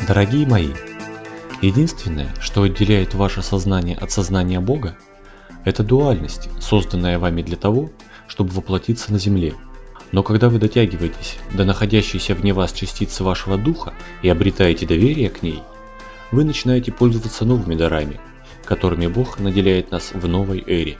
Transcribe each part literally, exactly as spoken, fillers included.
Дорогие мои, единственное, что отделяет ваше сознание от сознания Бога, это дуальность, созданная вами для того, чтобы воплотиться на земле. Но когда вы дотягиваетесь до находящейся вне вас частицы вашего духа и обретаете доверие к ней, вы начинаете пользоваться новыми дарами, которыми Бог наделяет нас в новой эре.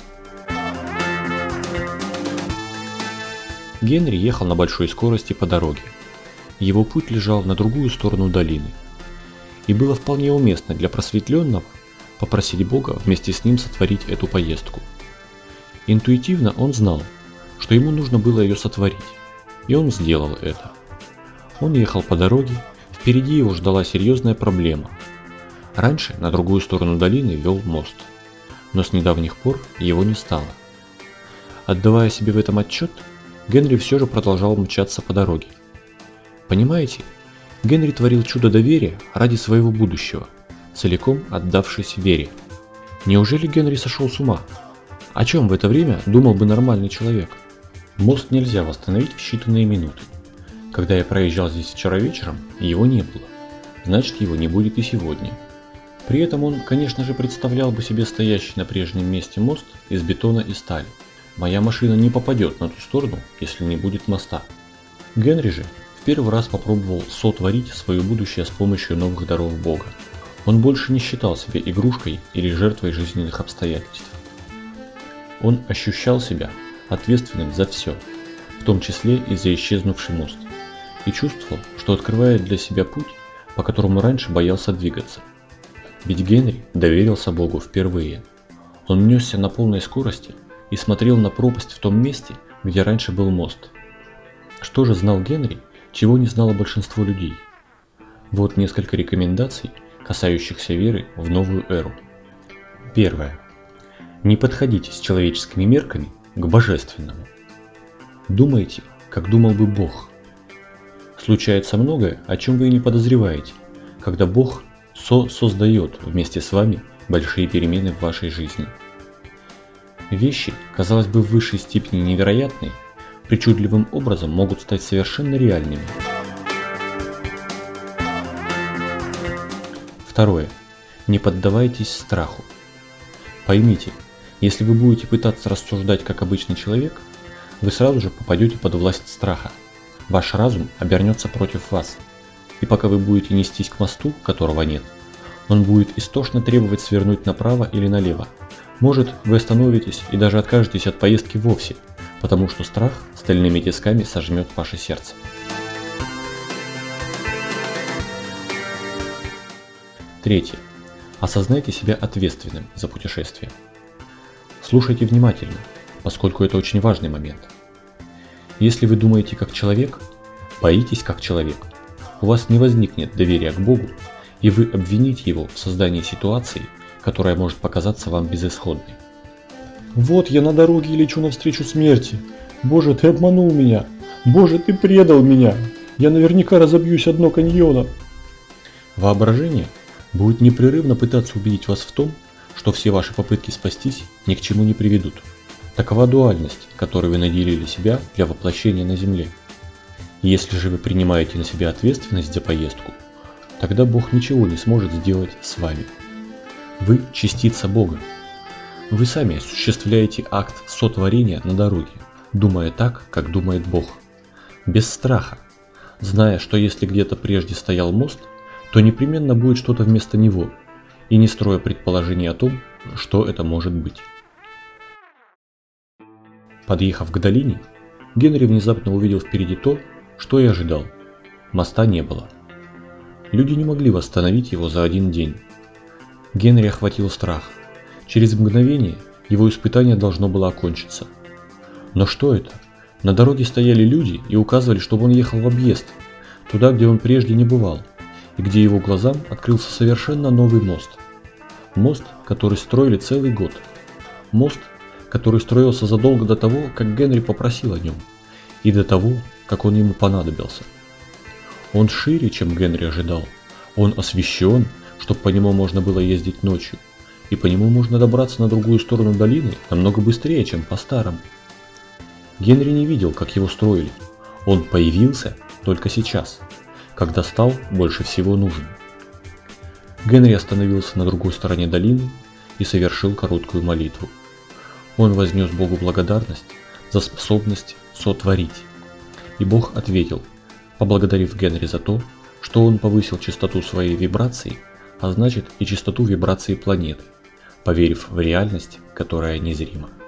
Генри ехал на большой скорости по дороге. Его путь лежал на другую сторону долины. И было вполне уместно для просветленного попросить Бога вместе с ним сотворить эту поездку. Интуитивно он знал, что ему нужно было ее сотворить, и он сделал это. Он ехал по дороге, впереди его ждала серьезная проблема. Раньше на другую сторону долины вел мост, но с недавних пор его не стало. Отдавая себе в этом отчет, Генри все же продолжал мчаться по дороге. Понимаете, Генри творил чудо доверия ради своего будущего, целиком отдавшись вере. Неужели Генри сошел с ума? О чем в это время думал бы нормальный человек? Мост нельзя восстановить в считанные минуты. Когда я проезжал здесь вчера вечером, его не было. Значит, его не будет и сегодня. При этом он, конечно же, представлял бы себе стоящий на прежнем месте мост из бетона и стали. Моя машина не попадет на ту сторону, если не будет моста. Генри же в первый раз попробовал сотворить свое будущее с помощью новых даров Бога. Он больше не считал себя игрушкой или жертвой жизненных обстоятельств. Он ощущал себя ответственным за все, в том числе и за исчезнувший мост, и чувствовал, что открывает для себя путь, по которому раньше боялся двигаться. Ведь Генри доверился Богу впервые. Он несся на полной скорости и смотрел на пропасть в том месте, где раньше был мост. Что же знал Генри, чего не знало большинство людей? Вот несколько рекомендаций, касающихся веры в новую эру. Первое. Не подходите с человеческими мерками к божественному. Думайте, как думал бы Бог. Случается многое, о чем вы и не подозреваете, когда Бог со-создает вместе с вами большие перемены в вашей жизни. Вещи, казалось бы, в высшей степени невероятные, причудливым образом могут стать совершенно реальными. Второе. Не поддавайтесь страху. Поймите, если вы будете пытаться рассуждать как обычный человек, вы сразу же попадете под власть страха. Ваш разум обернется против вас, и пока вы будете нестись к мосту, которого нет, он будет истошно требовать свернуть направо или налево. Может, вы остановитесь и даже откажетесь от поездки вовсе, потому что страх стальными тисками сожмет ваше сердце. Третье. Осознайте себя ответственным за путешествие. Слушайте внимательно, поскольку это очень важный момент. Если вы думаете как человек, боитесь как человек, у вас не возникнет доверия к Богу, и вы обвините Его в создании ситуации, которая может показаться вам безысходной. Вот я на дороге и лечу навстречу смерти. Боже, ты обманул меня. Боже, ты предал меня. Я наверняка разобьюсь о дно каньона. Воображение будет непрерывно пытаться убедить вас в том, что все ваши попытки спастись ни к чему не приведут. Такова дуальность, которой вы наделили себя для воплощения на земле. Если же вы принимаете на себя ответственность за поездку, тогда Бог ничего не сможет сделать с вами. Вы частица Бога. Вы сами осуществляете акт сотворения на дороге, думая так, как думает Бог. Без страха, зная, что если где-то прежде стоял мост, то непременно будет что-то вместо него, и не строя предположений о том, что это может быть. Подъехав к долине, Генри внезапно увидел впереди то, что и ожидал. Моста не было. Люди не могли восстановить его за один день. Генри охватил страх. Через мгновение его испытание должно было окончиться. Но что это? На дороге стояли люди и указывали, чтобы он ехал в объезд, туда, где он прежде не бывал, и где его глазам открылся совершенно новый мост. Мост, который строили целый год. Мост, который строился задолго до того, как Генри попросил о нем, и до того, как он ему понадобился. Он шире, чем Генри ожидал. Он освещен, чтобы по нему можно было ездить ночью, и по нему можно добраться на другую сторону долины намного быстрее, чем по старому. Генри не видел, как его строили. Он появился только сейчас, когда стал больше всего нужен. Генри остановился на другой стороне долины и совершил короткую молитву. Он вознес Богу благодарность за способность сотворить. И Бог ответил, поблагодарив Генри за то, что он повысил частоту своей вибрации, а значит и частоту вибрации планеты, поверив в реальность, которая незрима.